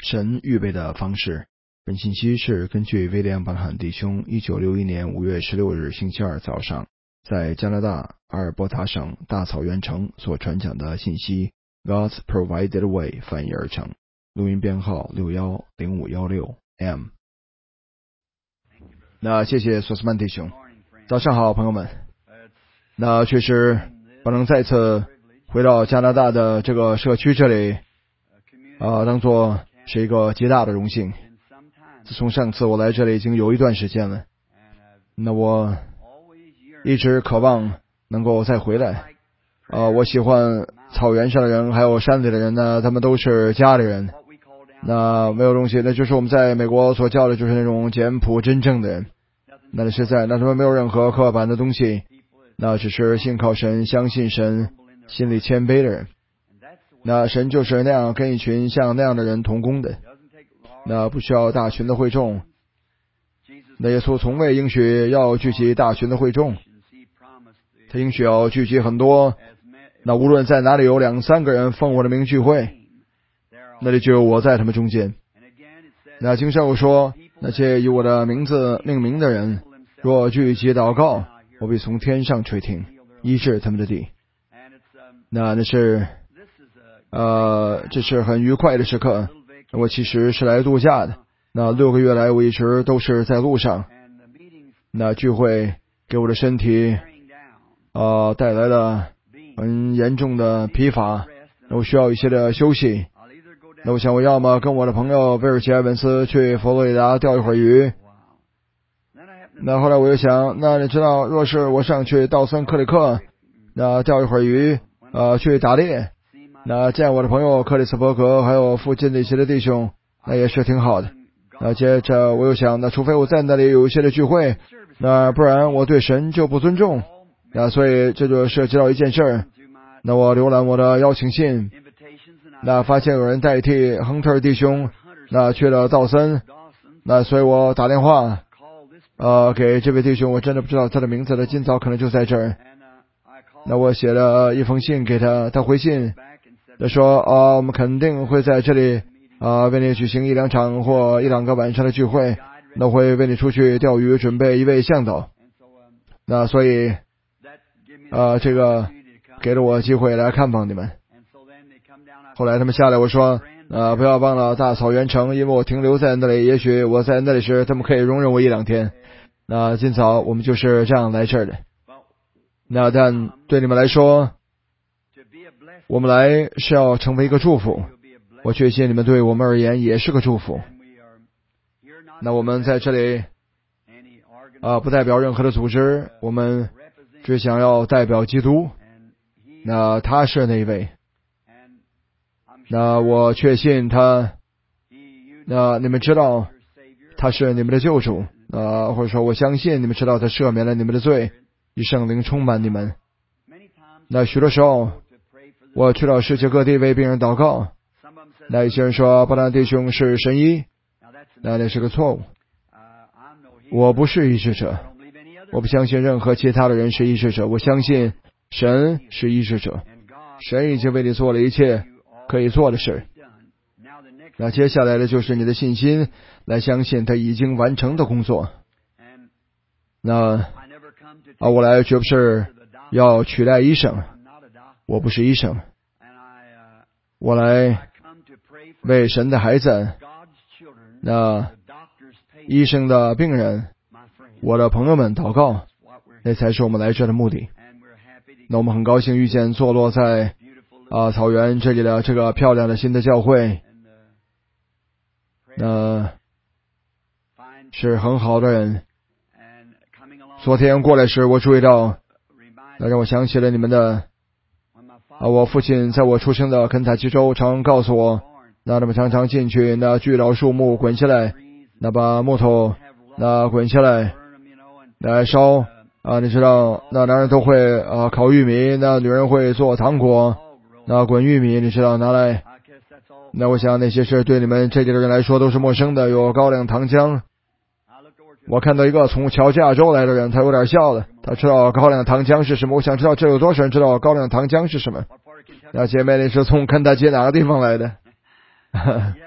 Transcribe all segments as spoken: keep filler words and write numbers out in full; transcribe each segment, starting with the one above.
神预备的方式。本信息是根据威廉·邦罕弟兄一九六一年五月十六日星期二早上在加拿大阿尔伯塔省大草原城所传讲的信息 God's Provided Way 翻译而成，录音编号六一零五一六 M。 那谢谢索斯曼弟兄，早上好朋友们。那确实不能再次回到加拿大的这个社区这里啊、呃，当作是一个极大的荣幸。自从上次我来这里已经有一段时间了，那我一直渴望能够再回来。呃，我喜欢草原上的人，还有山里的人呢，他们都是家里人。那没有东西，那就是我们在美国所叫的就是那种简朴真正的人。那实在，那他们没有任何刻板的东西，那只是信靠神，相信神，心里谦卑的人。那神就是那样跟一群像那样的人同工的。那不需要大群的会众，那耶稣从未应许要聚集大群的会众，他应许要聚集很多。那无论在哪里有两三个人奉我的名聚会，那里就有我在他们中间。那经上有说，那些以我的名字命名的人，若聚集祷告，我必从天上垂听，医治他们的地。那那是呃，这是很愉快的时刻。我其实是来度假的，那六个月来我一直都是在路上。那聚会给我的身体呃带来了很严重的疲乏，那我需要一些的休息。那我想我要么跟我的朋友威尔奇埃文斯去佛罗里达钓一会儿鱼。那后来我又想，那你知道若是我上去道森克里克那钓一会儿鱼呃去打猎，那见我的朋友克里斯伯格还有附近的一些的弟兄，那也是挺好的。那接着我又想，那除非我在那里有一些的聚会，那不然我对神就不尊重。那所以这就涉及到一件事儿，那我浏览我的邀请信，那发现有人代替亨特弟兄那去了道森。那所以我打电话呃给这位弟兄，我真的不知道他的名字了，今早可能就在这儿。那我写了一封信给他，他回信他说啊、呃，我们肯定会在这里啊、呃、为你举行一两场或一两个晚上的聚会，那会为你出去钓鱼，准备一位向导。那所以啊、呃、这个给了我机会来看望你们。后来他们下来，我说啊、呃、不要忘了大草原城，因为我停留在那里，也许我在那里时他们可以容忍我一两天。那今早我们就是这样来这儿的。那但对你们来说，我们来是要成为一个祝福，我确信你们对我们而言也是个祝福。那我们在这里啊，不代表任何的组织，我们只想要代表基督。那他是那一位，那我确信他，那你们知道他是你们的救主啊，或者说我相信你们知道他赦免了你们的罪，以圣灵充满你们。那许多时候我去到世界各地为病人祷告，那一些人说巴兰弟兄是神医，那那是个错误。我不是医治者，我不相信任何其他的人是医治者，我相信神是医治者，神已经为你做了一切可以做的事。那接下来的就是你的信心，来相信他已经完成的工作。那啊，我来绝不是要取代医生，我不是医生，我来为神的孩子，那医生的病人，我的朋友们祷告，那才是我们来这的目的。那我们很高兴遇见坐落在啊草原这里的这个漂亮的新的教会，那是很好的人。昨天过来时我注意到，那让我想起了你们的啊，我父亲在我出生的肯塔基州常告诉我，那他们常常进去，那锯倒树木滚下来，那把木头那滚下来来烧啊，你知道那男人都会啊烤玉米，那女人会做糖果，那滚玉米你知道拿来，那我想那些事对你们这里的人来说都是陌生的，有高粱糖浆。我看到一个从乔治亚州来的人，他有点笑了，他知道高粱糖浆是什么。我想知道这有多少人知道高粱糖浆是什么。那姐妹，你是从肯塔基哪个地方来的？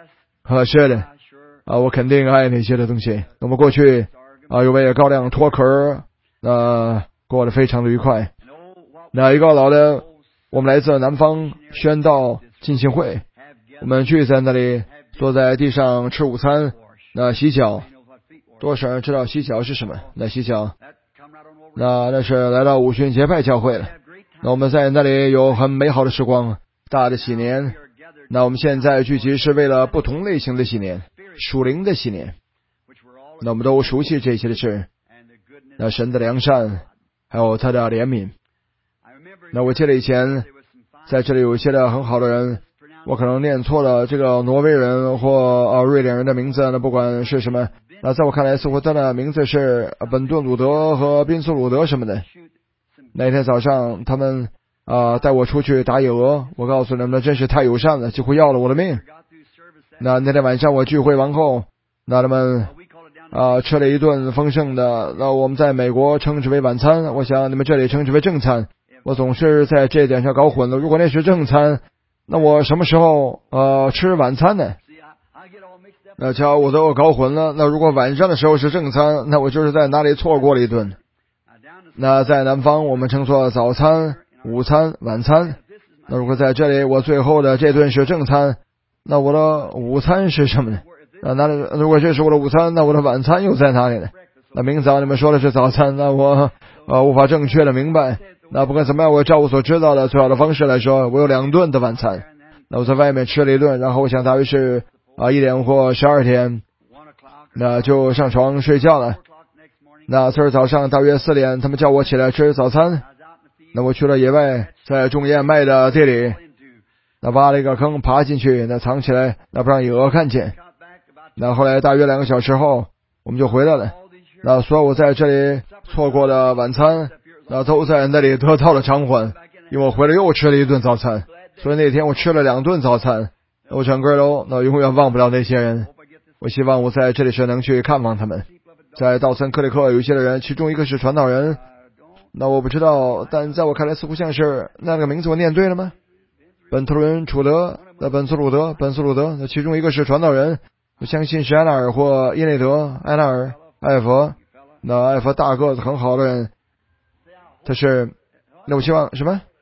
啊，是的，啊，我肯定爱那些的东西。那么过去啊，有位高粱脱壳，那、呃、过得非常的愉快。那一个老的，我们来自南方宣道浸信会，我们聚在那里，坐在地上吃午餐，那洗脚。多少人知道洗脚是什么？那洗脚，那那是来到五旬节派教会了。那我们在那里有很美好的时光，大的喜年。那我们现在聚集是为了不同类型的喜年，属灵的喜年。那我们都熟悉这些的事，那神的良善，还有他的怜悯。那我记得以前在这里有一些的很好的人，我可能念错了这个挪威人或呃瑞典人的名字，那不管是什么，那在我看来似乎他的名字是本顿鲁德和宾斯鲁德什么的。那天早上他们啊、呃、带我出去打野鹅，我告诉他们真是太友善了，几乎要了我的命。那那天晚上我聚会完后，那他们啊、呃、吃了一顿丰盛的，那我们在美国称之为晚餐，我想你们这里称之为正餐。我总是在这点上搞混了，如果那是正餐，那我什么时候呃吃晚餐呢？那瞧我都搞混了。那如果晚上的时候是正餐，那我就是在哪里错过了一顿。那在南方我们称作早餐、午餐、晚餐。那如果在这里我最后的这顿是正餐，那我的午餐是什么呢？那哪里？如果这是我的午餐，那我的晚餐又在哪里呢？那明早你们说的是早餐，那我呃无法正确的明白。那不管怎么样，我照我所知道的最好的方式来说，我有两顿的晚餐。那我在外面吃了一顿，然后我想大约是啊一点或十二点，那就上床睡觉了。那次日早上大约四点，他们叫我起来吃早餐。那我去了野外，在种燕麦的地里，那挖了一个坑爬进去，那藏起来，那不让野鹅看见。那后来大约两个小时后，我们就回来了。那所有我在这里错过的晚餐，那都在那里得到了偿还，因为我回来又吃了一顿早餐。所以那天我吃了两顿早餐，我整个都那永远忘不了那些人。我希望我在这里时能去看望他们。在道森克里克有一些的人，其中一个是传道人，那我不知道，但在我看来似乎像是那个名字我念对了吗？本特伦楚德，那本斯鲁德，本斯鲁德，那其中一个是传道人，我相信是埃纳尔或伊内德，埃纳尔，艾佛，那艾佛大个子很好的人，他是，那我希望什么？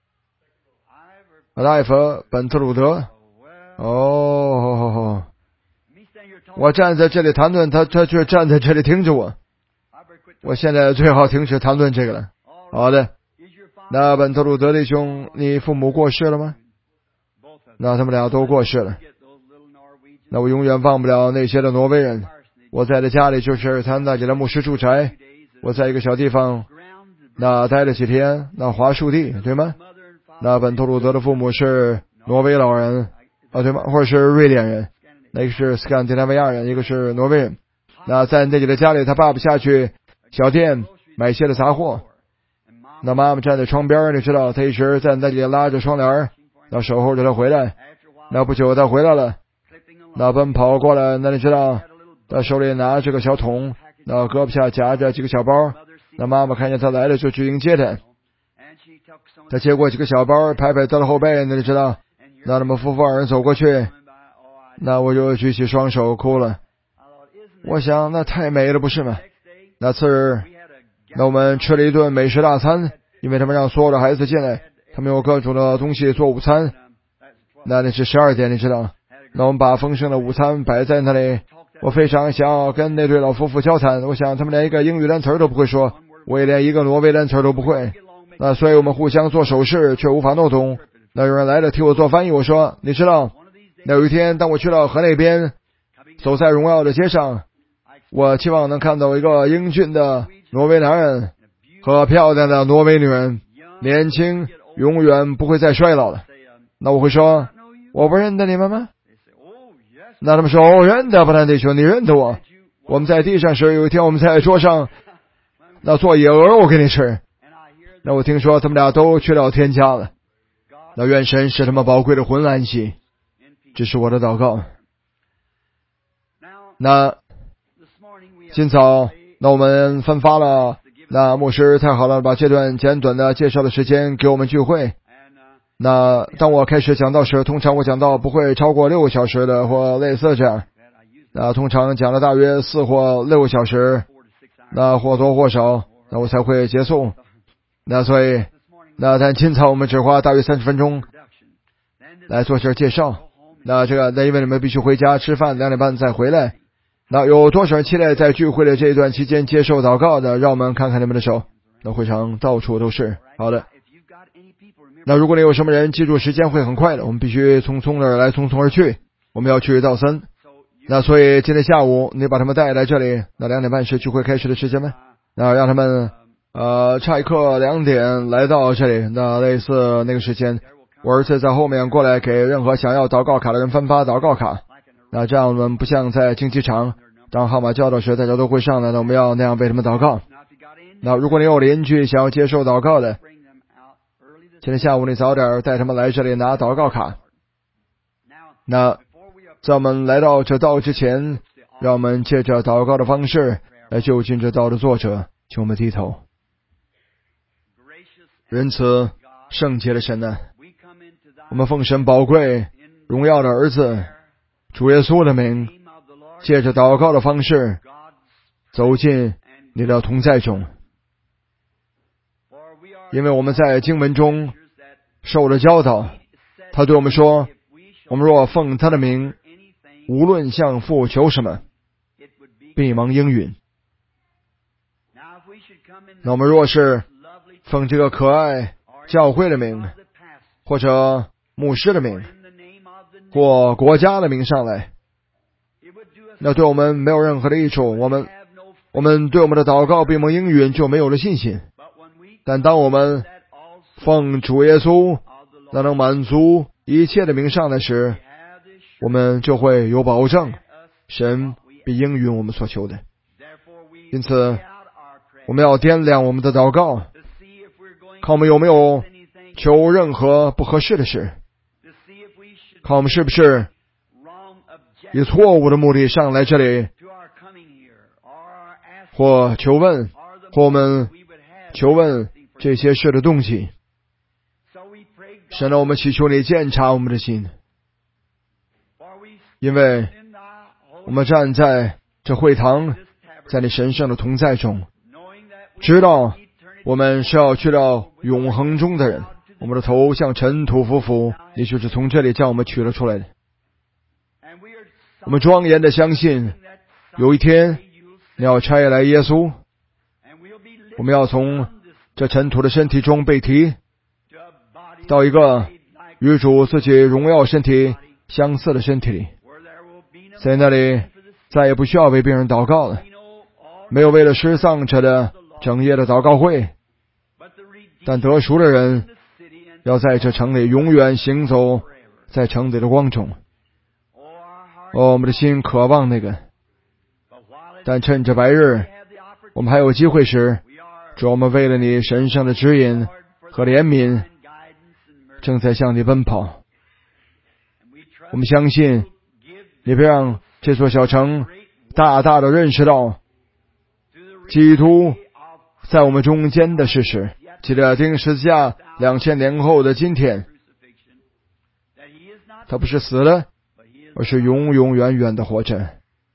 艾佛本特鲁德，哦，我站在这里谈论，他他却站在这里听着我。我现在最好停止谈论这个了。好的，那本特鲁德弟兄，你父母过世了吗？那他们俩都过世了。那我永远忘不了那些的挪威人。我在的家里就是他那里的牧师住宅，我在一个小地方那待了几天，那桦树地对吗？那本特鲁德的父母是挪威老人啊，对吗？或者是瑞典人，那个是斯堪的纳维亚人，一个是挪威人。那在那里的家里，他爸爸下去小店买些的杂货，那妈妈站在窗边，你知道，他一直在那里拉着窗帘，那守候着他回来。那不久他回来了，那奔跑过来，那你知道，他手里拿着个小桶，那胳膊下夹着几个小包。那妈妈看见他来了，就去迎接他。他接过几个小包，拍拍他的后背，那你知道，那他们夫妇二人走过去，那我就举起双手哭了。我想那太美了，不是吗？那次日，那我们吃了一顿美食大餐，因为他们让所有的孩子进来，他们有各种的东西做午餐。那那是十二点，你知道，那我们把丰盛的午餐摆在那里。我非常想要跟那对老夫妇交谈，我想他们连一个英语单词都不会说，我也连一个挪威单词都不会。那所以我们互相做手势，却无法弄懂。那有人来了替我做翻译，我说，你知道，那有一天当我去到河那边，走在荣耀的街上，我期望能看到一个英俊的挪威男人和漂亮的挪威女人，年轻永远不会再衰老了。那我会说，我不认得你们吗？那他们说，哦，认得，不然弟兄，你认得我。我们在地上时，有一天我们在桌上那做野鹅，我给你吃。那我听说他们俩都去到天家了。那愿神使他们宝贵的魂安息，这是我的祷告。那今早，那我们分发了，那牧师太好了，把这段简短的介绍的时间给我们聚会。 那当我开始讲道时，通常我讲到不会超过六个小时的，或类似这样。那通常讲了大约四或六个小时，那或多或少，那我才会结束。那所以，那但今早我们只花大约三十分钟来做些介绍。那这个，那因为你们必须回家吃饭，两点半再回来。那有多少人期待在聚会的这一段期间接受祷告的？让我们看看你们的手。那会场到处都是。好的。那如果你有什么人，记住时间会很快的，我们必须匆匆的来，匆匆而去。我们要去道森。那所以今天下午你把他们带来这里。那两点半是聚会开始的时间吗？那让他们呃差一刻两点来到这里。那类似那个时间，我儿子在后面过来给任何想要祷告卡的人分发祷告卡。那这样我们不像在竞技场，当号码叫到时大家都会上来的，我们要那样为他们祷告。那如果你有邻居想要接受祷告的，今天下午你早点带他们来这里拿祷告卡。那在我们来到这道之前，让我们借着祷告的方式来就近这道的作者，请我们低头。仁慈圣洁的神呢，我们奉神宝贵荣耀的儿子主耶稣的名，借着祷告的方式走进你的同在中。因为我们在经文中受了教导，他对我们说，我们若奉他的名，无论向父求什么，必蒙应允。那我们若是奉这个可爱教会的名，或者牧师的名，或国家的名上来，那对我们没有任何的益处。我们我们对我们的祷告必蒙应允就没有了信心。但当我们奉主耶稣那能满足一切的名上来时，我们就会有保证，神必应允我们所求的。因此我们要掂量我们的祷告，看我们有没有求任何不合适的事，看我们是不是以错误的目的上来这里，或求问，或我们求问这些事的动机。神啊，我们祈求你鉴察我们的心，因为我们站在这会堂，在你神圣的同在中，知道我们是要去到永恒中的人。我们的头向尘土匍匐，也就是从这里将我们取了出来的。我们庄严的相信，有一天你要差来耶稣，我们要从这尘土的身体中被提到一个与主自己荣耀身体相似的身体里，在那里再也不需要为别人祷告了，没有为了失丧者的整夜的祷告会，但得赎的人要在这城里永远行走在城里的光中。哦，我们的心渴望那个，但趁着白日我们还有机会时，主，我们为了你神圣的指引和怜悯正在向你奔跑。我们相信你别让这座小城大大的认识到基督在我们中间的事实，记得钉十字架两千年后的今天，他不是死了，而是永永远远的活着。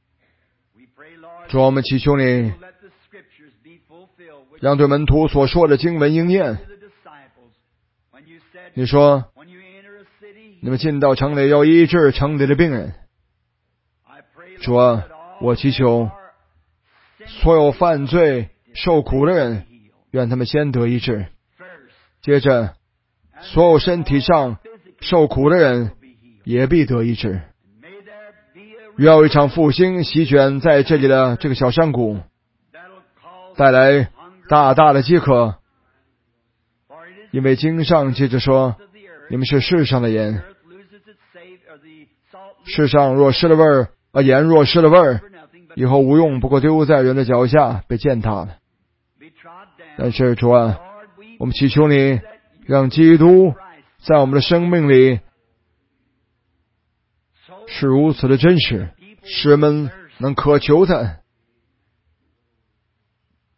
主，我们祈求你让对门徒所说的经文应验。你说你们进到城里要医治城里的病人。主啊，我祈求所有犯罪受苦的人，愿他们先得医治，接着所有身体上受苦的人也必得医治。愿有一场复兴席卷在这里的这个小山谷，带来大大的饥渴，因为经上接着说，你们是世上的盐，世上若失了味儿，啊，盐若失了味儿，以后无用，不过丢在人的脚下，被践踏了。但是主啊，我们祈求你让基督在我们的生命里是如此的真实，使人们能渴求他。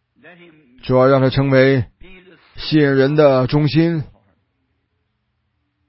主要让他成为吸引人的中心，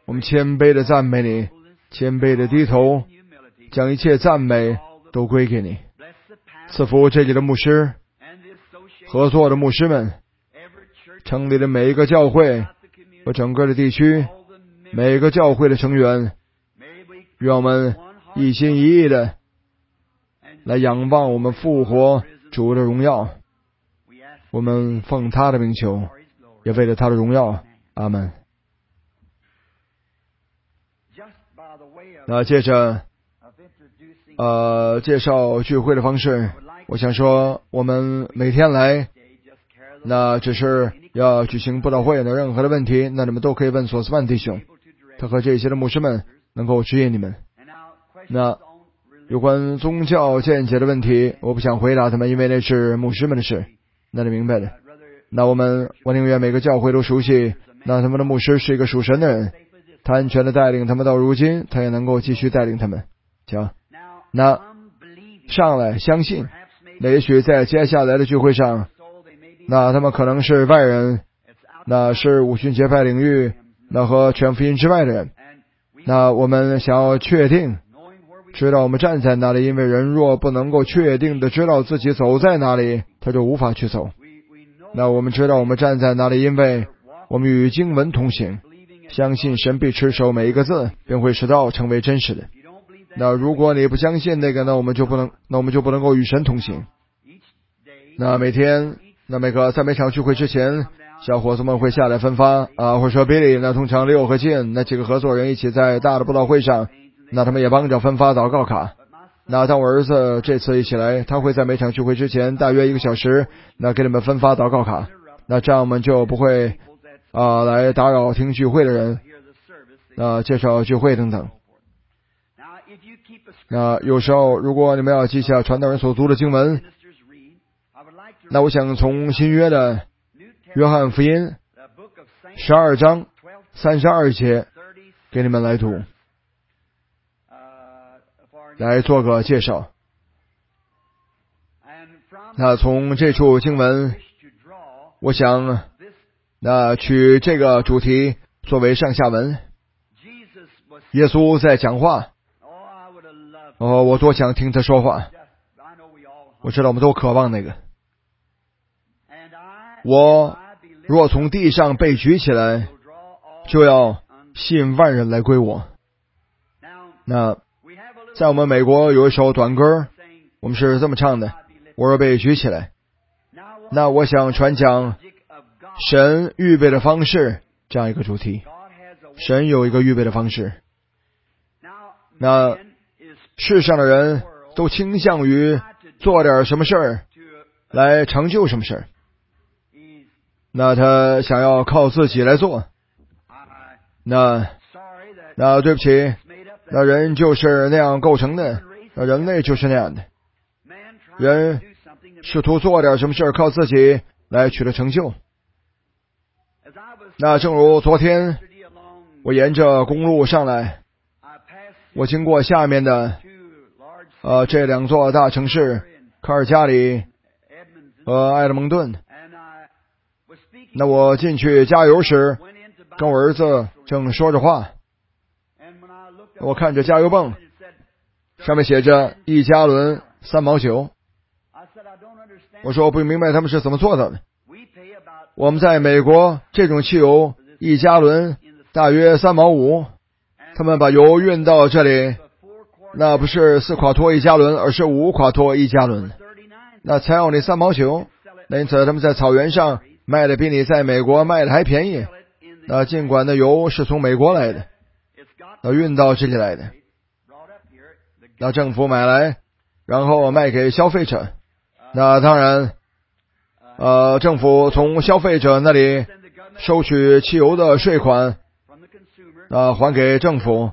我们谦卑的赞美你，谦卑的低头，将一切赞美都归给你。赐福这里的牧师，合作的牧师们，城里的每一个教会和整个的地区，每个教会的成员，让我们一心一意的来仰望我们复活主的荣耀。我们奉他的名求，也为了他的荣耀。阿门。那接着呃，介绍聚会的方式，我想说我们每天来，那只是要举行布道会的任何的问题，那你们都可以问索斯曼弟兄，他和这些的牧师们能够指引你们。那有关宗教见解的问题，我不想回答他们，因为那是牧师们的事，那你明白的。那我们我宁愿每个教会都熟悉，那他们的牧师是一个属神的人，他安全的带领他们到如今，他也能够继续带领他们。讲那上来相信，那也许在接下来的聚会上，那他们可能是外人，那是五旬节派领域，那和全福音之外的人。那我们想要确定知道我们站在哪里，因为人若不能够确定的知道自己走在哪里，他就无法去走。那我们知道我们站在哪里，因为我们与经文同行，相信神必持守每一个字，便会使道成为真实的。那如果你不相信那个，那我们就不能，那我们就不能够与神同行。那每天，那每个在每场聚会之前，小伙子们会下来分发啊，或者说 Billy， 那通常六和进那几个合作人一起在大的布道会上，那他们也帮着分发祷告卡。那当我儿子这次一起来，他会在每场聚会之前大约一个小时，那给你们分发祷告卡。那这样我们就不会啊来打扰听聚会的人，啊介绍聚会等等。那有时候如果你们要记下传道人所读的经文，那我想从新约的约翰福音十二章三十二节给你们来读，来做个介绍。那从这处经文，我想那取这个主题作为上下文。耶稣在讲话，哦，我多想听他说话。我知道我们都渴望那个。我若从地上被举起来，就要吸引万人来归我。那在我们美国有一首短歌，我们是这么唱的：我若被举起来。那我想传讲神预备的方式这样一个主题。神有一个预备的方式。那世上的人都倾向于做点什么事儿来成就什么事儿，那他想要靠自己来做，那那对不起，那人就是那样构成的，那人类就是那样的，人试图做点什么事儿靠自己来取得成就。那正如昨天我沿着公路上来，我经过下面的呃这两座大城市卡尔加里和埃德蒙顿。那我进去加油时，跟我儿子正说着话，我看着加油泵上面写着一加仑三毛九，我说我不明白他们是怎么做到的。我们在美国这种汽油一加仑大约三毛五，他们把油运到这里，那不是四垮脱一加仑，而是五垮脱一加仑，那才要你三毛九。那因此他们在草原上卖的比你在美国卖的还便宜。那尽管那油是从美国来的，那运到这里来的，那政府买来然后卖给消费者。那当然呃，政府从消费者那里收取汽油的税款啊，还给政府。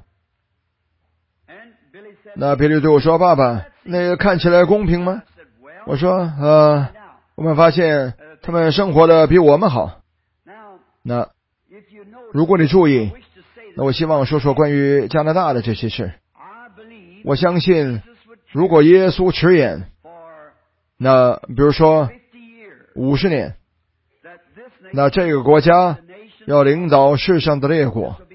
那比利对我说：爸爸，那个看起来公平吗？我说呃，我们发现他们生活的比我们好。那如果你注意，那我希望说说关于加拿大的这些事。我相信如果耶稣迟延，那比如说五十年，那这个国家要领导世上的列国，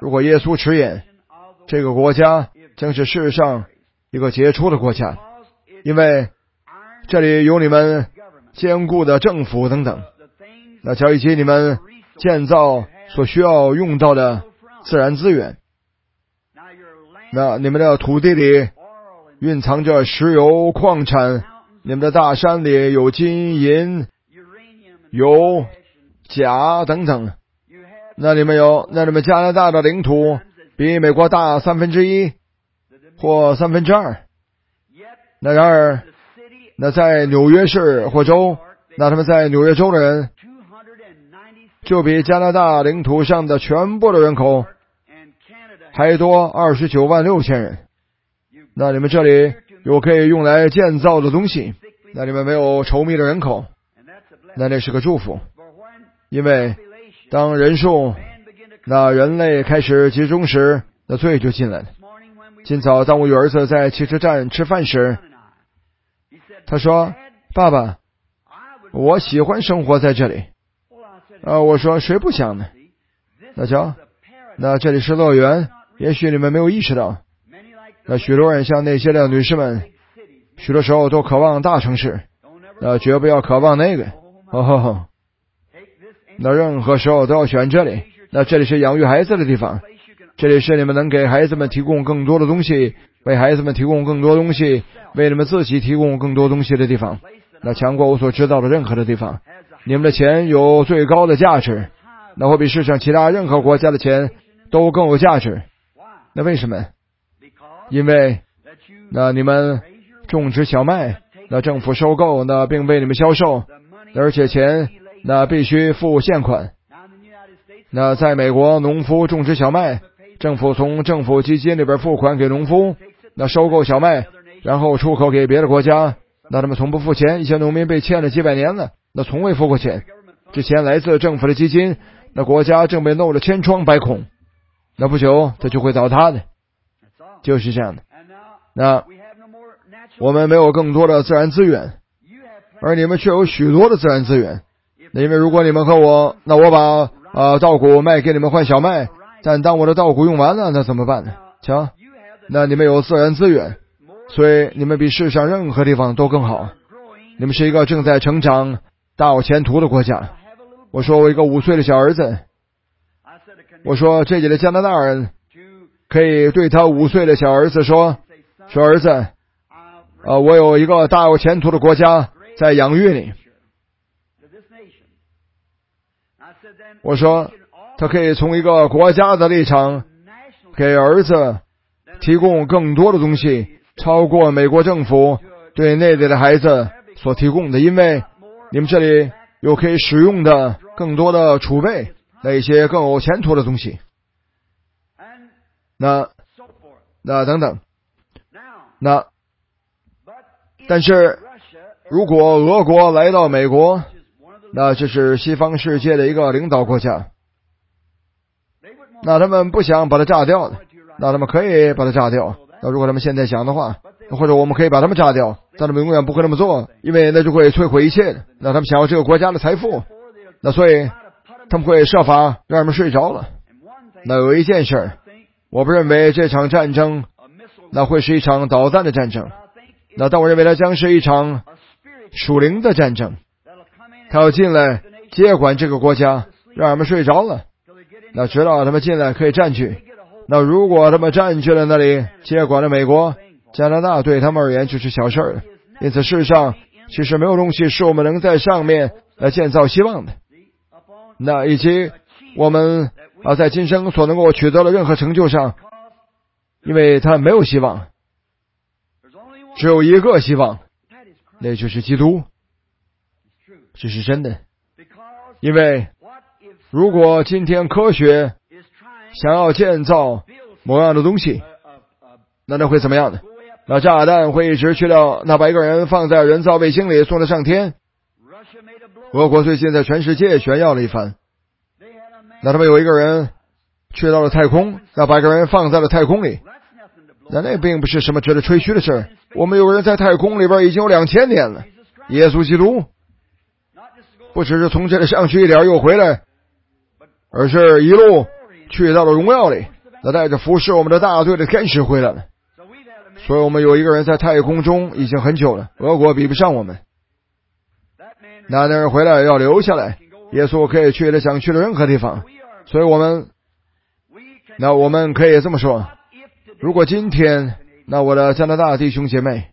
如果耶稣迟延，这个国家将是世上一个杰出的国家，因为这里有你们坚固的政府等等，那叫以及你们建造所需要用到的自然资源。那你们的土地里蕴藏着石油矿产，你们的大山里有金银有钾等等。那你们有那你们加拿大的领土比美国大三分之一或三分之二。那然而那在纽约市或州，那他们在纽约州的人就比加拿大领土上的全部的人口还多二十九万六千人。那你们这里有可以用来建造的东西，那你们没有稠密的人口，那那是个祝福。因为当人数那人类开始集中时，那罪就进来了。今早当我与儿子在汽车站吃饭时，他说，爸爸，我喜欢生活在这里。啊，我说谁不想呢？那瞧，那这里是乐园，也许你们没有意识到，那许多人像那些的女士们，许多时候都渴望大城市，那绝不要渴望那个。哦吼吼，那任何时候都要选这里。那这里是养育孩子的地方，这里是你们能给孩子们提供更多的东西，为孩子们提供更多东西，为你们自己提供更多东西的地方。那强过我所知道的任何的地方。你们的钱有最高的价值，那会比世上其他任何国家的钱都更有价值。那为什么？因为那你们种植小麦，那政府收购，那并为你们销售，而且钱那必须付现款。那在美国，农夫种植小麦，政府从政府基金里边付款给农夫，那收购小麦，然后出口给别的国家，那他们从不付钱。一些农民被欠了几百年了，那从未付过钱，这钱来自政府的基金，那国家正被弄得千疮百孔，那不久它就会倒塌的，就是这样的。那我们没有更多的自然资源，而你们却有许多的自然资源。那因为如果你们和我，那我把呃稻谷卖给你们换小麦，但当我的稻谷用完了，那怎么办呢？瞧，那你们有自然资源，所以你们比世上任何地方都更好。你们是一个正在成长大有前途的国家。我说我一个五岁的小儿子，我说这里的加拿大人可以对他五岁的小儿子说，说儿子，呃，我有一个大有前途的国家在养育你。我说他可以从一个国家的立场给儿子提供更多的东西，超过美国政府对内地的孩子所提供的，因为你们这里有可以使用的更多的储备，那一些更有前途的东西，那那等等。那但是如果俄国来到美国，那这是西方世界的一个领导国家，那他们不想把它炸掉的，那他们可以把它炸掉。那如果他们现在想的话，或者我们可以把他们炸掉，但他们永远不会那么做，因为那就会摧毁一切的。那他们想要这个国家的财富，那所以他们会设法让他们睡着了。那有一件事，我不认为这场战争那会是一场导弹的战争，那但我认为它将是一场属灵的战争。他要进来接管这个国家，让他们睡着了，那直到他们进来可以占据。那如果他们占据了那里，接管了美国，加拿大对他们而言就是小事了。因此世上其实没有东西是我们能在上面来建造希望的，那以及我们啊在今生所能够取得的任何成就上，因为他没有希望，只有一个希望，那就是基督。这是真的。因为如果今天科学想要建造某样的东西，那那会怎么样呢？那炸弹会一直去到，那把一个人放在人造卫星里送他上天。俄国最近在全世界炫耀了一番，那他们有一个人去到了太空，那把一个人放在了太空里，那那并不是什么值得吹嘘的事。我们有个人在太空里边已经有两千年了，耶稣基督，不只是从这里上去一点又回来，而是一路去到了荣耀里。 那带着服侍我们的大队的天使回来了。所以我们有一个人在太空中已经很久了，俄国比不上我们。那那人回来要留下来，耶稣可以去他想去的任何地方。所以我们那我们可以这么说，如果今天，那我的加拿大弟兄姐妹，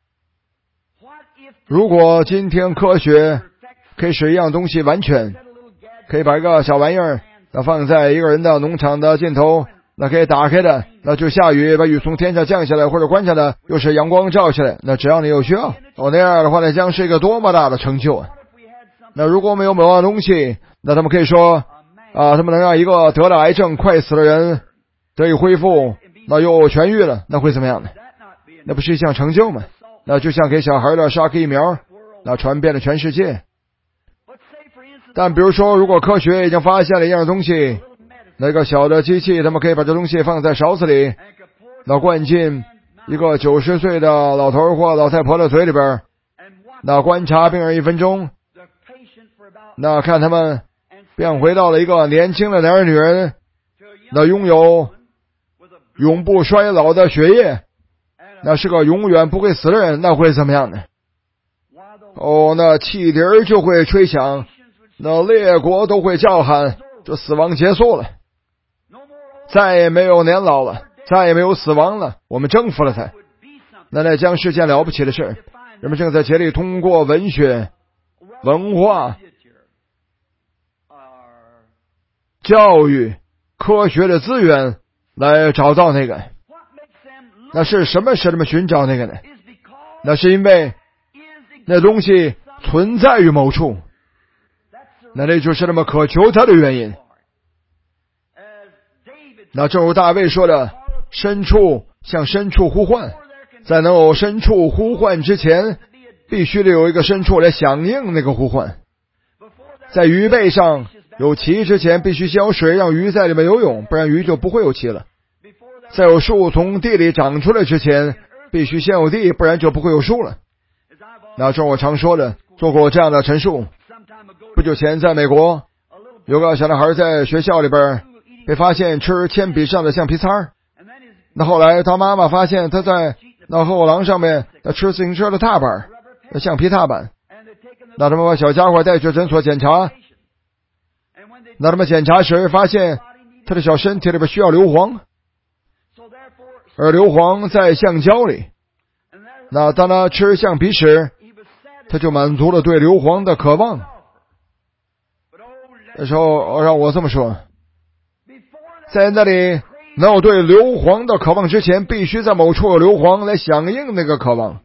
如果今天科学可以使一样东西完全，可以把一个小玩意儿那放在一个人的农场的尽头，那可以打开的，那就下雨，把雨从天上降下来，或者关下的，又是阳光照下来，那只要你有需要，哦，那样的话，那将是一个多么大的成就啊！那如果没有某样东西，那他们可以说啊，他们能让一个得了癌症快死的人得以恢复，那又痊愈了，那会怎么样呢？那不是一项成就吗？那就像给小孩的沙克疫苗，那传遍了全世界。但比如说，如果科学已经发现了一样东西，那个小的机器，他们可以把这东西放在勺子里，那灌进一个九十岁的老头或老太婆的嘴里边，那观察病人一分钟，那看他们变回到了一个年轻的男人女人，那拥有永不衰老的血液，那是个永远不会死的人，那会怎么样呢？哦，那汽笛就会吹响，那列国都会叫喊，这死亡结束了，再也没有年老了，再也没有死亡了，我们征服了它。那那将是件了不起的事。人们正在竭力通过文学、文化、教育、科学的资源来找到那个。那是什么使他们寻找那个呢？那是因为那东西存在于某处，那这就是他们渴求它的原因。那正如大卫说的，深处向深处呼唤，在能有深处呼唤之前，必须得有一个深处来响应那个呼唤。在鱼背上有鳍之前，必须先有水让鱼在里面游泳，不然鱼就不会有鳍了。在有树从地里长出来之前，必须先有地，不然就不会有树了。那正如我常说的，做过这样的陈述。不久前在美国，有个小男孩在学校里边被发现吃铅笔上的橡皮擦儿，那后来他妈妈发现他在那后廊上面那吃自行车的踏板，那橡皮踏板，那他们把小家伙带去诊所检查，那他们检查时发现他的小身体里边需要硫磺，而硫磺在橡胶里，那当他吃橡皮时，他就满足了对硫磺的渴望。那时候让我这么说，在那里能有对硫磺的渴望之前，必须在某处有硫磺来响应那个渴望。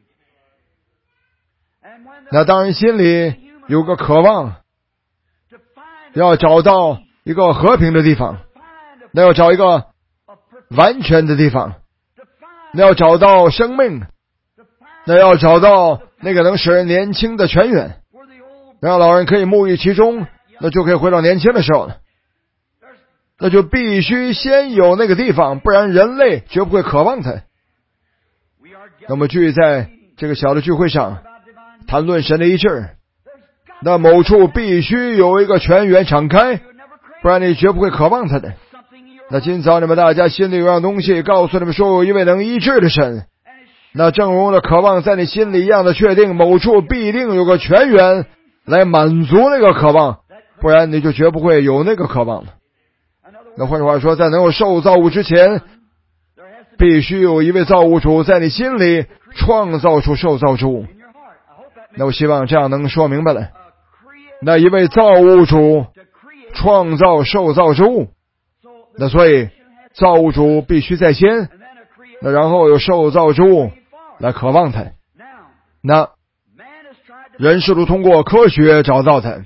那当然心里有个渴望，要找到一个和平的地方，那要找一个完全的地方，那要找到生命，那要找到那个能使人年轻的泉源，让老人可以沐浴其中，那就可以回到年轻的时候了。那就必须先有那个地方，不然人类绝不会渴望它。那么聚在这个小的聚会上谈论神的医治，那某处必须有一个泉源敞开，不然你绝不会渴望它的。那今早你们大家心里有样东西告诉你们说有一位能医治的神，那正如的渴望在你心里一样的确定，某处必定有个泉源来满足那个渴望，不然你就绝不会有那个渴望了。那换句话说，在能有受造物之前，必须有一位造物主在你心里创造出受造之物。那我希望这样能说明白了。那一位造物主创造受造之物，那所以造物主必须在先，那然后有受造之物来渴望它。那人试图通过科学找到它，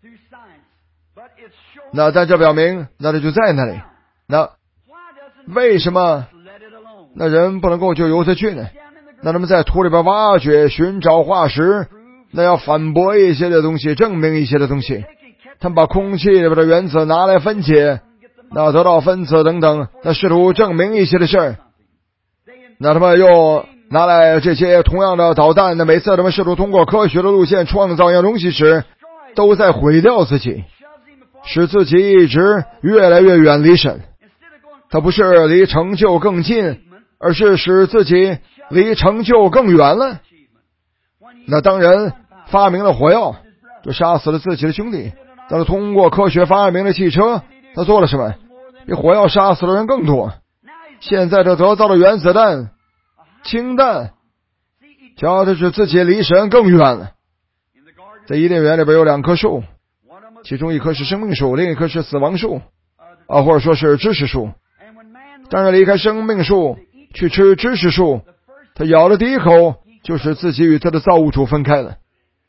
那在这表明那它就在那里。那为什么那人不能够就由它去呢？那他们在土里边挖掘寻找化石，那要反驳一些的东西，证明一些的东西。他们把空气里边的原子拿来分解，那得到分子等等，那试图证明一些的事儿。那他们又拿来这些同样的导弹，那每次他们试图通过科学的路线创造一样东西时，都在毁掉自己，使自己一直越来越远离神。 他不是离成就更近，而是使自己离成就更远了。那当人发明了火药，就杀死了自己的兄弟。但是通过科学发明了汽车，他做了什么？比火药杀死的人更多。现在他得到了原子弹、氢弹，瞧，这是自己离神更远了。在伊甸园里边有两棵树，其中一棵是生命树，另一棵是死亡树，啊，或者说是知识树。当然离开生命树去吃知识树，他咬了第一口，就使自己与他的造物主分开了。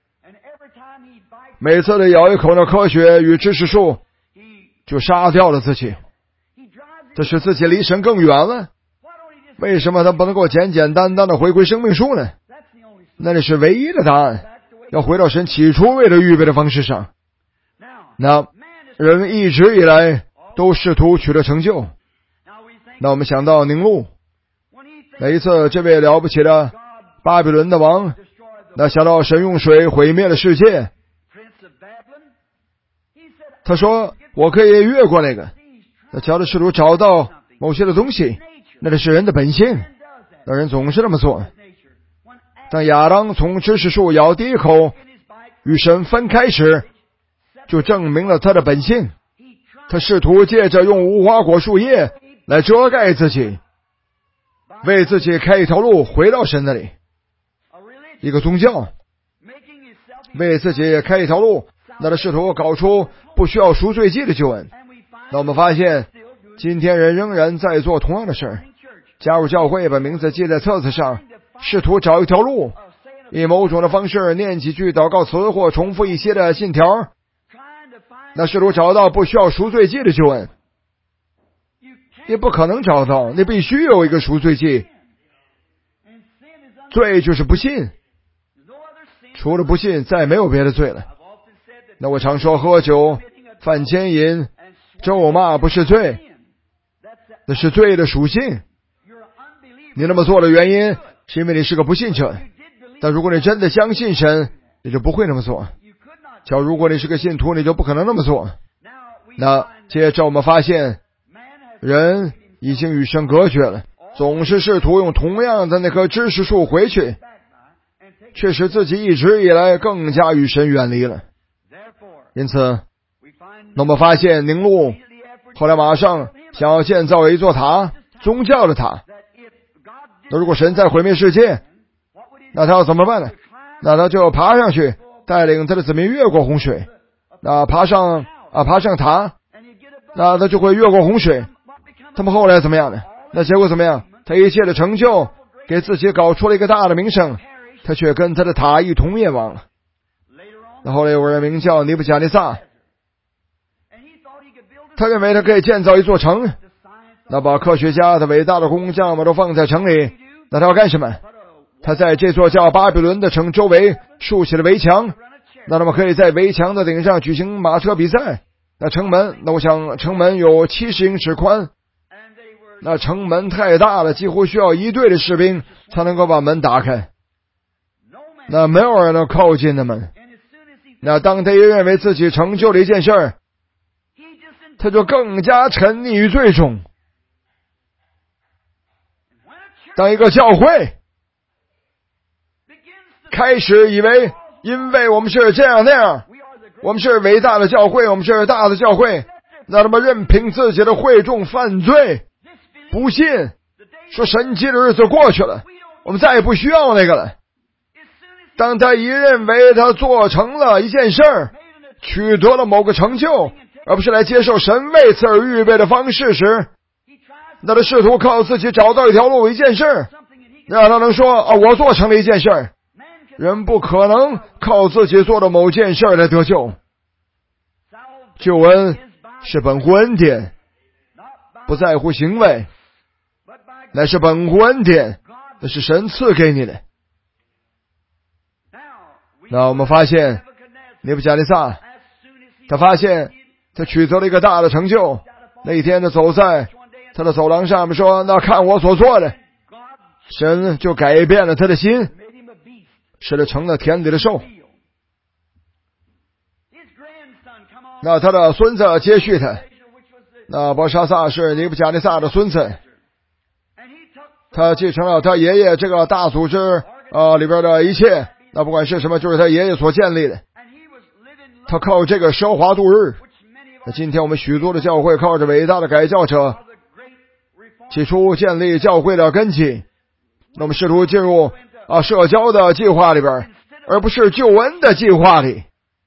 每次他咬一口，那科学与知识树就杀掉了自己，这使自己离神更远了。为什么他不能够简简单单的回归生命树呢？那里是唯一的答案，要回到神起初为了预备的方式上。那人一直以来都试图取得成就。那我们想到宁录，那一次这位了不起的巴比伦的王，那想到神用水毁灭了世界，他说我可以越过那个。那乔的试图找到某些的东西，那是人的本性，那人总是那么做。当亚当从知识树咬第一口与神分开时，就证明了他的本性。他试图借着用无花果树叶来遮盖自己，为自己开一条路回到神那里。一个宗教为自己开一条路，那他试图搞出不需要赎罪祭的救恩。那我们发现今天人仍然在做同样的事儿，加入教会，把名字记在册子上，试图找一条路，以某种的方式念几句祷告词或重复一些的信条，那试图找到不需要赎罪祭的救恩。你不可能找到，你必须有一个赎罪祭。罪就是不信，除了不信再没有别的罪了。那我常说喝酒、犯奸淫、咒骂不是罪，那是罪的属性。你那么做的原因是因为你是个不信者，但如果你真的相信神，你就不会那么做。瞧，如果你是个信徒，你就不可能那么做。那接着我们发现人已经与神隔绝了，总是试图用同样的那棵知识树回去，却使自己一直以来更加与神远离了。因此那我们发现宁录后来马上想要建造一座塔，宗教的塔。那如果神在毁灭世界，那他要怎么办呢？那他就爬上去，带领他的子民越过洪水。那爬上啊爬上塔，那他就会越过洪水。他们后来怎么样呢？那结果怎么样？他一切的成就给自己搞出了一个大的名声，他却跟他的塔一同灭亡了。那后来有人名叫尼布甲尼撒，他认为他可以建造一座城，那把科学家的伟大的工匠们都放在城里。那他要干什么？他在这座叫巴比伦的城周围竖起了围墙，那他们可以在围墙的顶上举行马车比赛。那城门，那我想城门有七十英尺宽，那城门太大了，几乎需要一队的士兵才能够把门打开。那没有人能靠近那门。那当他也认为自己成就了一件事儿，他就更加沉溺于罪中。当一个教会开始以为因为我们是这样那样，我们是伟大的教会，我们是大的教会，那他们任凭自己的会众犯罪不信，说神迹的日子过去了，我们再也不需要那个了。当他一认为他做成了一件事儿，取得了某个成就，而不是来接受神为此而预备的方式时，那他试图靠自己找到一条路，一件事儿，让他能说啊，我做成了一件事儿。人不可能靠自己做的某件事来得救。救恩是本乎恩典，不在乎行为，乃是本乎恩典，那是神赐给你的。那我们发现尼布甲尼撒，他发现他取得了一个大的成就。那一天他走在他的走廊上面说，那看我所做的。神就改变了他的心，使他成了田里的兽。那他的孙子接续他， 那伯沙撒是尼布甲尼撒的孙子，他继承了他爷爷这个大组织呃里边的一切，那不管是什么，就是他爷爷所建立的。他靠这个奢华度日。那今天我们许多的教会靠着伟大的改教者，起初建立教会的根基，那我们试图进入啊社交的计划里边，而不是救恩的计划里。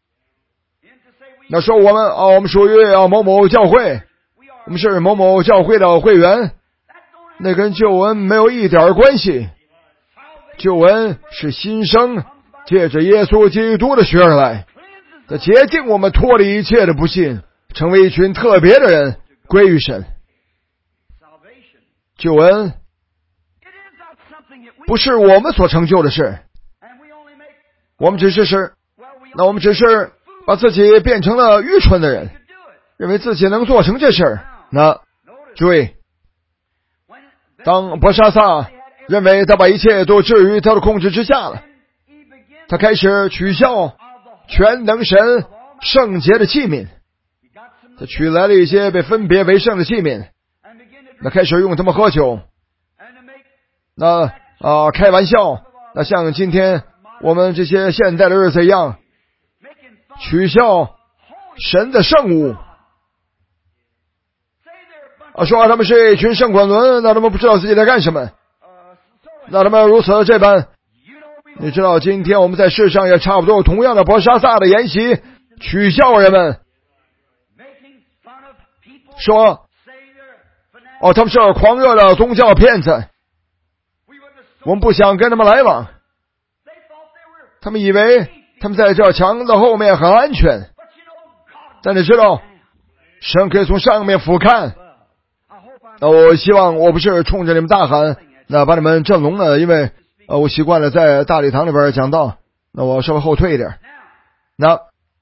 那说我们啊，我们属于啊某某教会，我们是某某教会的会员，那跟救恩没有一点关系。救恩是新生，借着耶稣基督的血而来，的洁净我们脱离一切的不信，成为一群特别的人，归于神。救恩不是我们所成就的事，我们只是是，那我们只是把自己变成了愚蠢的人，认为自己能做成这事儿。那注意，当伯沙撒认为他把一切都置于他的控制之下了，他开始取笑全能神圣洁的器皿，他取来了一些被分别为圣的器皿，那开始用他们喝酒，那啊、呃、开玩笑，那像今天我们这些现代的日子一样，取笑神的圣物啊，说他们是一群圣管伦，那他们不知道自己在干什么，那他们如此这般。你知道今天我们在世上也差不多有同样的伯沙撒的言行，取笑人们，说哦他们是狂热的宗教骗子，我们不想跟他们来往，他们以为他们在这墙的后面很安全，但你知道神可以从上面俯瞰。那我希望我不是冲着你们大喊，那把你们震聋了，因为呃我习惯了在大礼堂里边讲道，那我稍微后退一点。那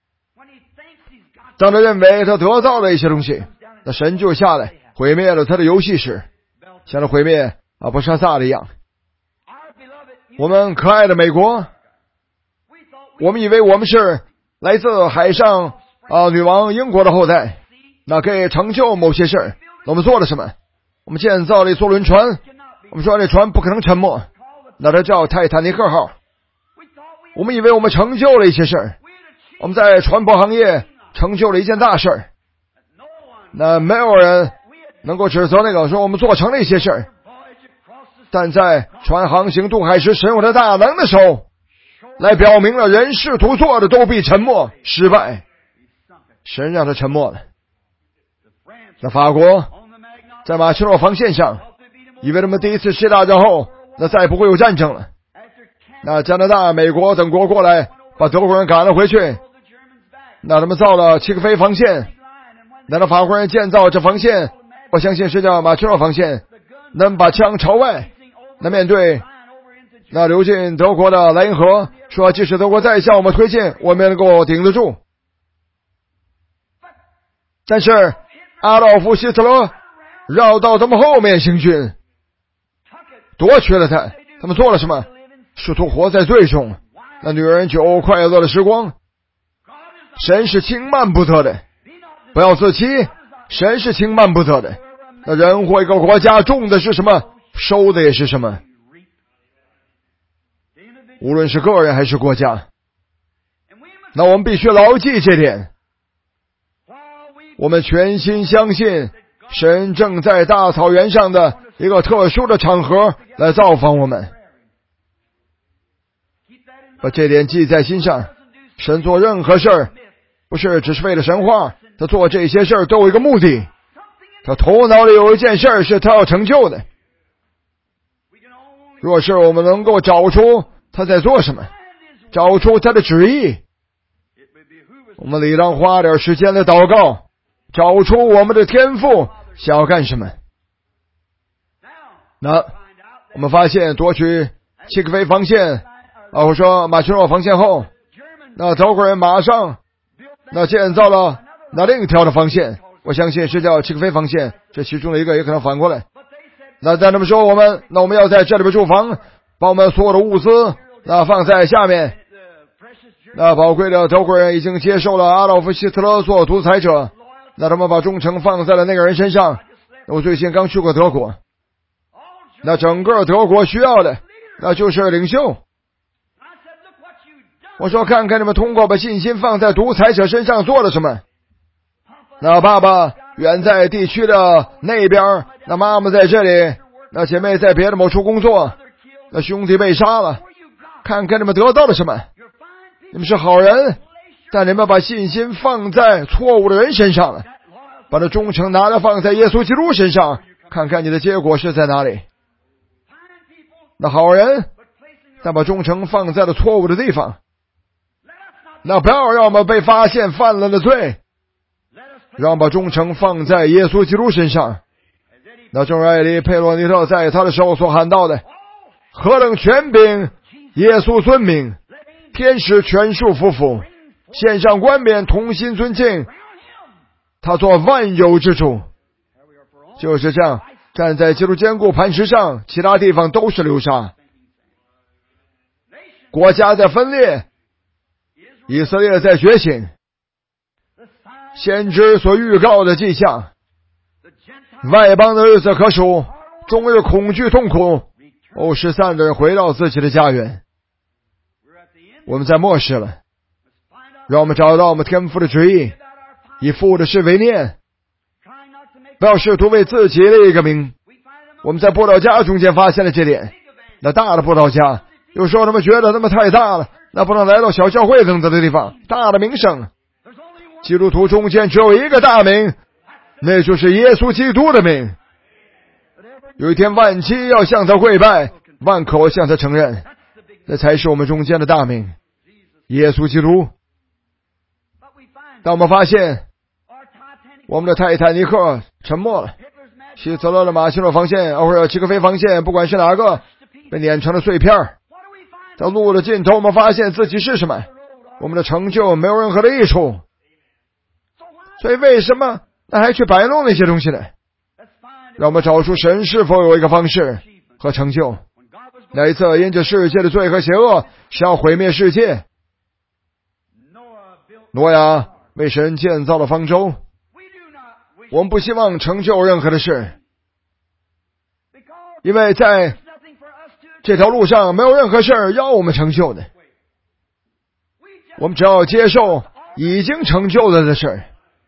当他认为他得到了一些东西，那神就下来毁灭了他的游戏室，像他毁灭啊伯沙撒的一样。我们可爱的美国，我们以为我们是来自海上啊女王英国的后代，那可以成就某些事。我们做了什么？我们建造了一艘轮船，我们说这船不可能沉没，那它叫泰坦尼克号。我们以为我们成就了一些事儿，我们在船舶行业成就了一件大事儿，那没有人能够指责那个说我们做成了一些事儿，但在船航行渡海时神有他大能的手来表明了人试图做的都必沉没失败，神让他沉没了。那法国在马奇诺防线上，以为他们第一次世界大战后那再不会有战争了，那加拿大美国等国过来把德国人赶了回去，那他们造了七个飞防线，那那法国人建造这防线，我相信是叫马奇诺防线，能把枪朝外，那面对那流进德国的莱茵河，说即使德国再向我们推进，我们也能够顶得住。但是阿道夫希特勒绕到他们后面行军，夺取了他。他们做了什么？试图活在罪中，那女人就快乐的时光。神是轻慢不得的，不要自欺，神是轻慢不得的。那人或一个国家种的是什么，收的也是什么，无论是个人还是国家。那我们必须牢记这点，我们全心相信神正在大草原上的一个特殊的场合来造访我们，把这点记在心上。神做任何事儿不是只是为了神话，他做这些事儿都有一个目的，他头脑里有一件事是他要成就的。若是我们能够找出他在做什么，找出他的旨意，我们理当花点时间来祷告，找出我们的天赋想要干什么。那我们发现夺取七个飞防线啊，我说马奇诺防线后，那德国人马上那建造了那另一条的防线，我相信是叫七个飞防线，这其中的一个也可能反过来。那在他们说我们那我们要在这里边驻防，把我们所有的物资那放在下面。那宝贵的德国人已经接受了阿道夫希特勒做独裁者， 那他们把忠诚放在了那个人身上。我最近刚去过德国，那整个德国需要的那就是领袖。我说看看你们通过把信心放在独裁者身上做了什么。那爸爸远在地区的那边，那妈妈在这里，那姐妹在别的某处工作，那兄弟被杀了，看看你们得到了什么。你们是好人，但你们把信心放在错误的人身上了，把这忠诚拿来放在耶稣基督身上，看看你的结果是在哪里。那好人，但把忠诚放在了错误的地方。那不要让我们被发现犯了的罪，让我们把忠诚放在耶稣基督身上。那正如艾利佩洛尼特在他的时候所喊到的，何等权柄，耶稣尊名，天使全数匍匐，献上冠冕，同心尊敬，他做万有之主。就是这样，站在基督坚固磐石上，其他地方都是流沙。国家在分裂，以色列在觉醒，先知所预告的迹象，外邦的日子可数，终日恐惧痛苦，哦，失散的人回到自己的家园。我们在末世了，让我们找到我们天父的旨意，以父的事为念，不要试图为自己立一个名。我们在布道家中间发现了这点。那大的布道家有时候他们觉得他们太大了，那不能来到小教会等等的地方，大的名声。基督徒中间只有一个大名，那就是耶稣基督的名。有一天万膝要向他跪拜，万口向他承认，这才是我们中间的大名，耶稣基督。当我们发现我们的泰坦尼克沉没了，希特勒的马其诺防线或者契科菲防线，不管是哪个，被碾成了碎片。到路的尽头，我们发现自己是什么，我们的成就没有任何的益处。所以为什么那还去摆弄那些东西呢？让我们找出神是否有一个方式和成就。那一次因着世界的罪和邪恶是要毁灭世界，挪亚为神建造了方舟。我们不希望成就任何的事，因为在这条路上没有任何事要我们成就的，我们只要接受已经成就了的事。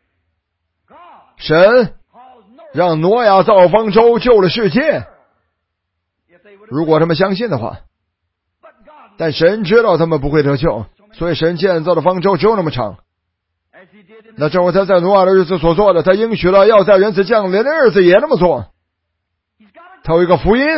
神让挪亚造方舟救了世界，如果他们相信的话，但神知道他们不会得救，所以神建造的方舟只有那么长。那正如他在挪亚的日子所做的，他应许了要在人子降临的日子也那么做。他有一个福音，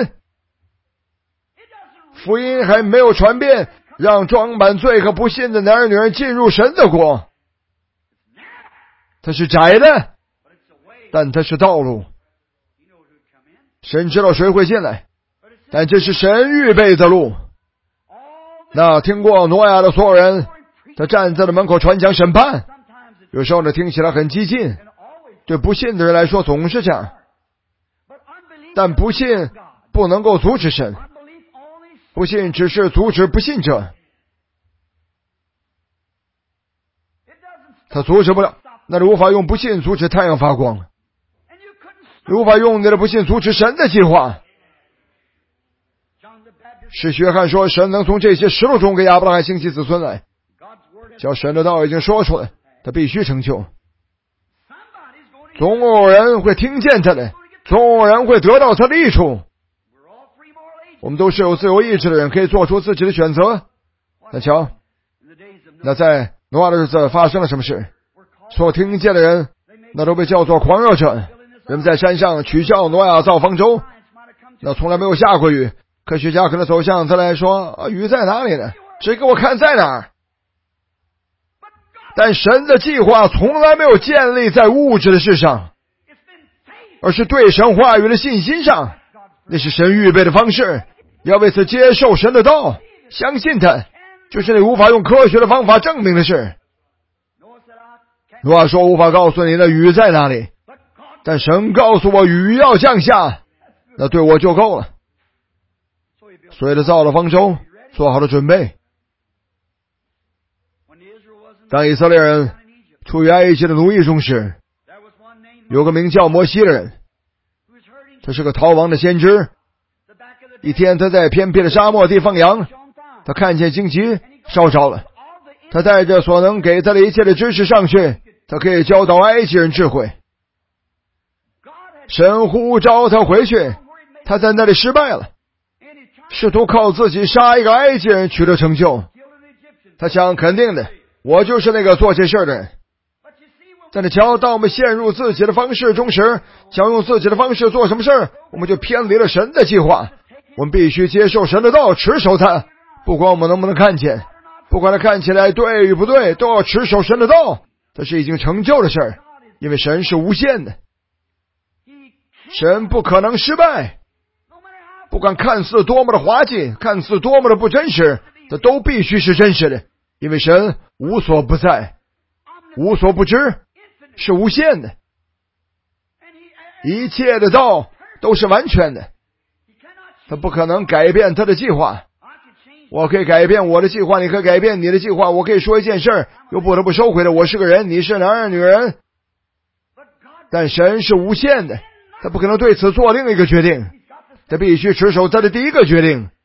福音还没有传遍，让装满罪和不信的男人女人进入神的国。它是窄的，但它是道路。神知道谁会进来，但这是神预备的路。那听过挪亚的所有人，他站在了门口传讲审判。有时候呢，听起来很激进，对不信的人来说总是这样。但不信不能够阻止神，不信只是阻止不信者，他阻止不了。那你无法用不信阻止太阳发光，你无法用你的不信阻止神的计划。使约翰说，神能从这些石头中给亚伯拉罕兴起子孙来，叫神的道已经说出来，他必须成就。总有人会听见他的，总有人会得到他的益处。我们都是有自由意志的人，可以做出自己的选择。那瞧，那在挪亚的日子发生了什么事？所听见的人，那都被叫做狂热者。人们在山上取笑挪亚造方舟，那从来没有下过雨。科学家可能走向他来说，啊，雨在哪里呢？只给我看在哪儿。但神的计划从来没有建立在物质的事上，而是对神话语的信心上。那是神预备的方式，要为此接受神的道，相信他，就是你无法用科学的方法证明的事。挪亚说，无法告诉你的雨在哪里，但神告诉我雨要降下，那对我就够了。所以他造了方舟，做好了准备。当以色列人处于埃及的奴役中时， 有个名叫摩西的人，他是个逃亡的先知。一天他在偏僻的沙漠地放羊，他看见荆棘烧着了，他带着所能给他的一切的知识上去，他可以教导埃及人智慧。神呼召他回去，他在那里失败了，试图靠自己杀一个埃及人取得成就。他想，肯定的，我就是那个做这事的人。但你瞧，当我们陷入自己的方式中时，想用自己的方式做什么事，我们就偏离了神的计划。我们必须接受神的道，持守它，不管我们能不能看见，不管它看起来对与不对，都要持守神的道。这是已经成就的事儿，因为神是无限的，神不可能失败。不管看似多么的滑稽，看似多么的不真实，这都必须是真实的，因为神无所不在，无所不知，是无限的，一切的道都是完全的，他不可能改变他的计划。我可以改变我的计划，你可以改变你的计划。我可以说一件事，又不得不收回的，我是个人，你是男人女人，但神是无限的，他不可能对此做另一个决定，他必须持守他的第一个决定，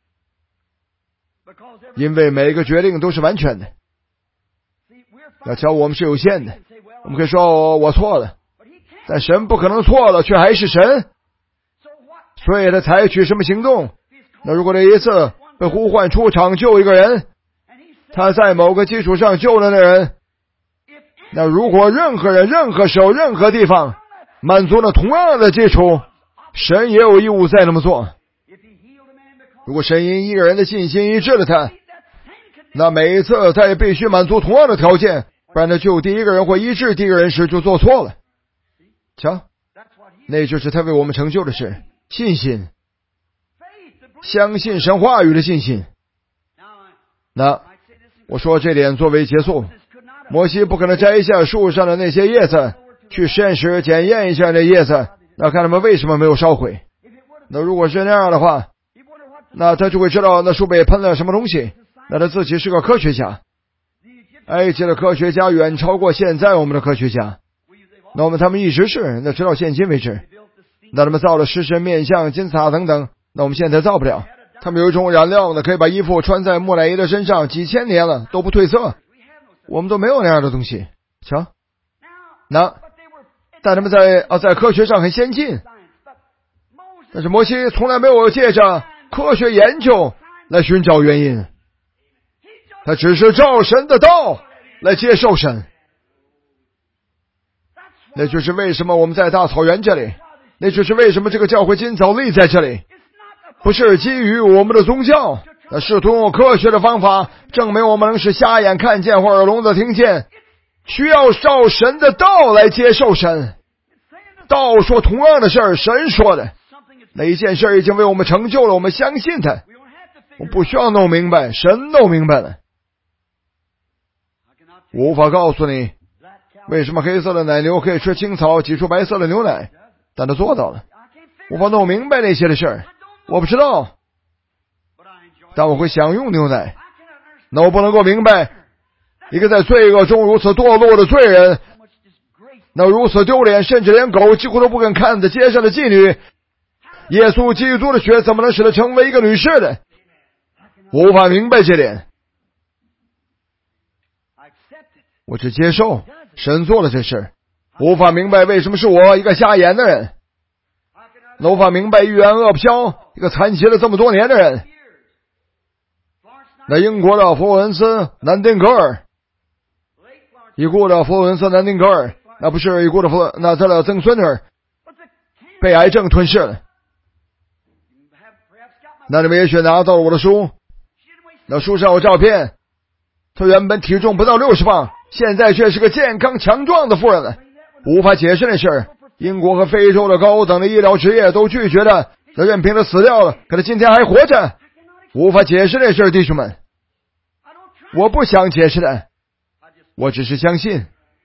因为每个决定都是完全的。要瞧，我们是有限的，我们可以说、哦、我错了，但神不可能错了，却还是神，所以他采取什么行动？那如果这一次被呼唤出场救一个人，他在某个基础上救了那人，那如果任何人、任何时候、任何地方满足了同样的基础，神也有义务再那么做。如果神因一个人的信心医治了他，那每一次他也必须满足同样的条件，不然他救第一个人或医治第一个人时就做错了。瞧，那就是他为我们成就的事，信心，相信神话语的信心。那我说这点作为结束，摩西不可能摘下树上的那些叶子，去实验室检验一下那叶子，那看他们为什么没有烧毁。那如果是那样的话，那他就会知道那树被喷了什么东西，那他自己是个科学家。埃及的科学家远超过现在我们的科学家，那我们他们一直是，那直到现今为止，那他们造了狮身面像、金字塔等等，那我们现在造不了。他们有一种染料呢，可以把衣服穿在木乃伊的身上，几千年了都不褪色，我们都没有那样的东西。瞧，那但他们在啊在科学上很先进，但是摩西从来没有借着科学研究来寻找原因，他只是照神的道来接受神。那就是为什么我们在大草原这里，那就是为什么这个教会今早立在这里，不是基于我们的宗教，那试图用科学的方法证明我们能使瞎眼看见或耳聋的听见，需要照神的道来接受神。道说同样的事儿，神说的那一件事已经为我们成就了，我们相信他，我不需要弄明白，神弄明白了。我无法告诉你为什么黑色的奶牛可以吃青草挤出白色的牛奶，但他做到了。无法弄明白那些的事儿，我不知道，但我会享用牛奶。那我不能够明白一个在罪恶中如此堕落的罪人，那如此丢脸，甚至连狗几乎都不肯看的街上的妓女，耶稣基督的血怎么能使他成为一个女士的？我无法明白这点，我只接受神做了这事，无法明白为什么是我一个瞎眼的人，无法明白一元饿不消，一个残疾了这么多年的人。那英国的佛罗伦斯南丁格尔，已故的佛罗伦斯南丁格尔，那不是已故的佛，那他的曾孙女被癌症吞噬了。那你们也许拿到了我的书，那书上有照片，他原本体重不到六十磅，现在却是个健康强壮的妇人了。无法解释那事儿，英国和非洲的高等的医疗职业都拒绝的，他任凭他死掉了，可他今天还活着。无法解释那事儿，弟兄们，我不想解释的，我只是相信。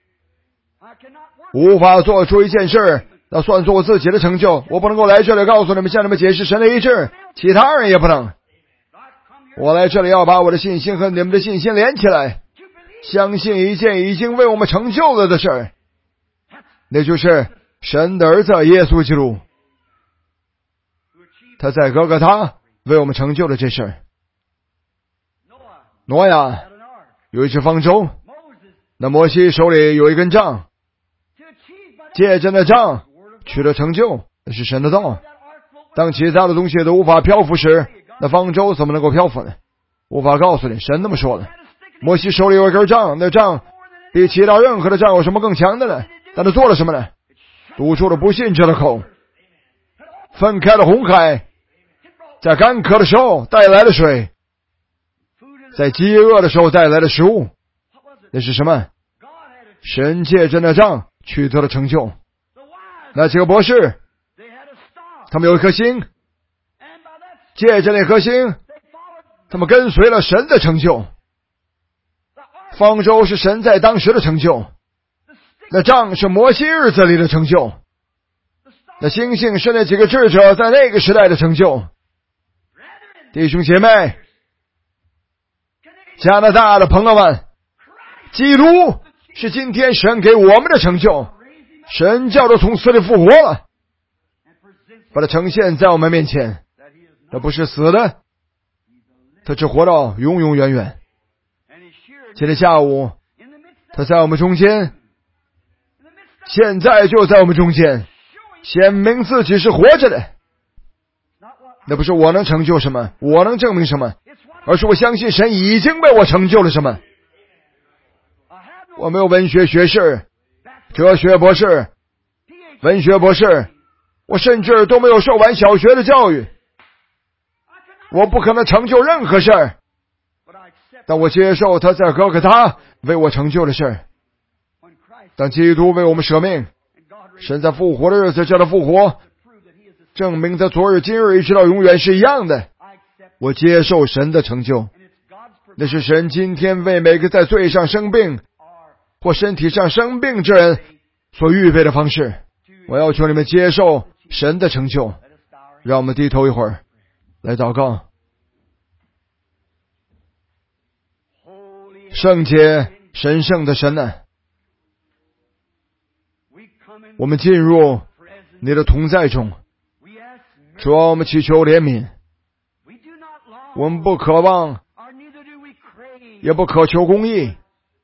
无法做出一件事，那算作我自己的成就，我不能够来这里告诉你们，向你们解释神的医治，其他人也不能。我来这里要把我的信心和你们的信心连起来，相信一件已经为我们成就了的事儿，那就是神的儿子耶稣基督，他在哥哥他为我们成就了这事儿。挪亚有一只方舟，那摩西手里有一根杖，借着那杖取得成就，那是神的道。当其他的东西都无法漂浮时，那方舟怎么能够漂浮呢？无法告诉你，神那么说的。摩西手里有一根杖，那杖比其他任何的杖有什么更强的呢？但他做了什么呢？堵住了不信者的口，分开了红海，在干渴的时候带来了水，在饥饿的时候带来了食物。那是什么？神借着那杖取得了成就。那几个博士，他们有一颗心，借着那颗心，他们跟随了神的成就。方舟是神在当时的成就，那杖是摩西日子里的成就，那星星是那几个智者在那个时代的成就。弟兄姐妹，加拿大的朋友们，基督是今天神给我们的成就。神叫他从死里复活了，把他呈现在我们面前。他不是死的，他只活到永永远远。今天下午他在我们中间，现在就在我们中间，显明自己是活着的。那不是我能成就什么，我能证明什么，而是我相信神已经为我成就了什么。我没有文学学士、哲学博士、文学博士，我甚至都没有受完小学的教育，我不可能成就任何事儿，但我接受他在哥哥他为我成就的事儿。当基督为我们舍命，神在复活的日子叫他复活，证明他昨日今日一直到永远是一样的。我接受神的成就，那是神今天为每个在罪上生病或身体上生病之人所预备的方式。我要求你们接受神的成就。让我们低头一会儿来祷告。圣洁神圣的神啊，我们进入你的同在中，主啊，我们祈求怜悯。我们不渴望也不渴求公义，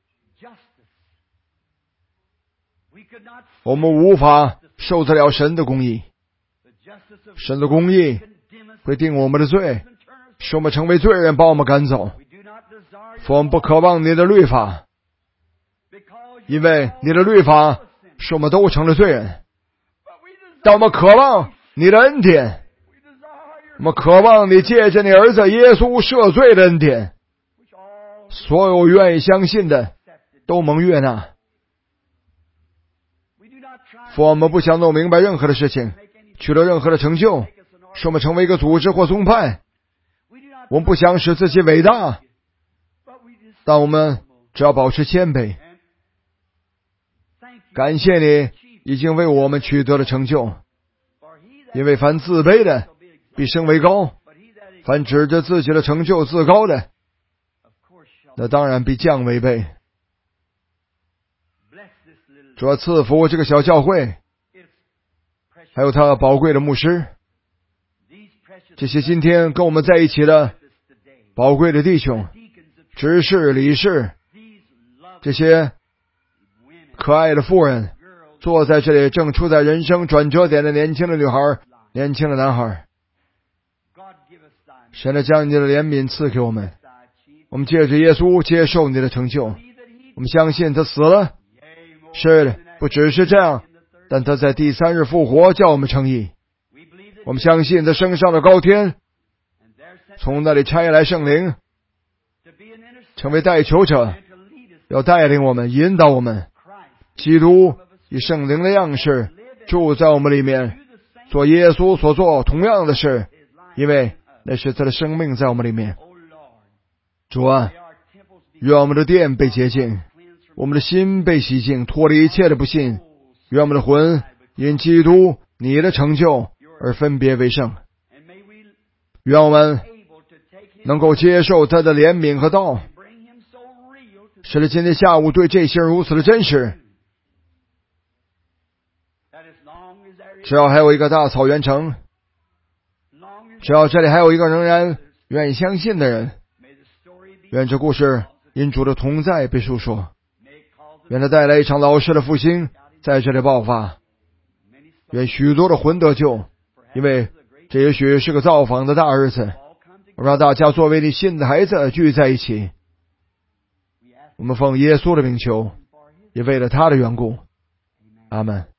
我们无法受得了神的公义。神的公义会定我们的罪，使我们成为罪人，把我们赶走。我们不渴望你的律法，因为你的律法使我们都成了罪人。但我们渴望你的恩典，我们渴望你借着你儿子耶稣赦罪的恩典，所有愿意相信的都蒙悦纳。我们不想弄明白任何的事情，取得任何的成就，使我们成为一个组织或宗派。我们不想使自己伟大，但我们只要保持谦卑。感谢你已经为我们取得了成就，因为凡自卑的必升为高，凡指着自己的成就自高的，那当然必降为卑。主要赐福这个小教会，还有他宝贵的牧师，这些今天跟我们在一起的宝贵的弟兄、执事、理事，这些可爱的妇人，坐在这里正处在人生转折点的年轻的女孩、年轻的男孩。神来将你的怜悯赐给我们，我们借着耶稣接受你的成就。我们相信他死了，是的，不只是这样，但他在第三日复活，叫我们称义。我们相信他升上了高天，从那里差来圣灵，成为代求者，要带领我们，引导我们。基督以圣灵的样式住在我们里面，做耶稣所做同样的事，因为那是他的生命在我们里面。主啊，愿我们的殿被洁净，我们的心被洗净，脱离一切的不信。愿我们的魂因基督你的成就而分别为圣。愿我们能够接受他的怜悯和道，使得今天下午对这些如此的真实， 只要还有一个大草原城，只要这里还有一个仍然愿意相信的人，愿这故事因主的同在被述说，愿它带来一场老式的复兴在这里爆发，愿许多的魂得救，因为这也许是个造访的大日子，让大家作为你信的孩子聚在一起。我们奉耶稣的名求，也为了他的缘故，阿们。